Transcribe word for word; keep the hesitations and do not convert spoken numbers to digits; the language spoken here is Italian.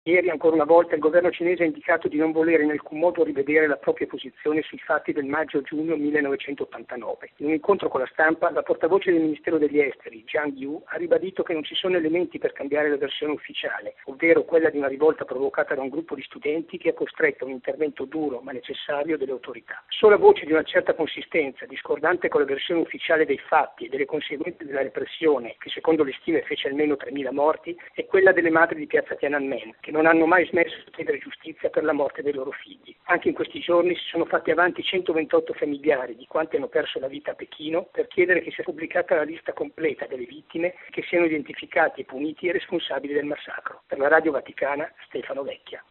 Ieri ancora una volta il governo cinese ha indicato di non volere in alcun modo rivedere la propria posizione sui fatti del maggio-giugno millenovecentottantanove. In un incontro con la stampa, la portavoce del Ministero degli Esteri, Zhang Yu, ha ribadito che non ci sono elementi per cambiare la versione ufficiale, ovvero quella di una rivolta provocata da un gruppo di studenti che ha costretto a un intervento duro ma necessario delle autorità. Sola voce di una certa consistenza, discordante con la versione ufficiale dei fatti e delle conseguenze della repressione, che secondo le stime fece almeno tremila morti, è quella delle madri di piazza Tiananmen, che non hanno mai smesso di chiedere giustizia per la morte dei loro figli. Anche in questi giorni si sono fatti avanti centoventotto familiari di quanti hanno perso la vita a Pechino per chiedere che sia pubblicata la lista completa delle vittime e che siano identificati e puniti i responsabili del massacro. Per la Radio Vaticana, Stefano Vecchia.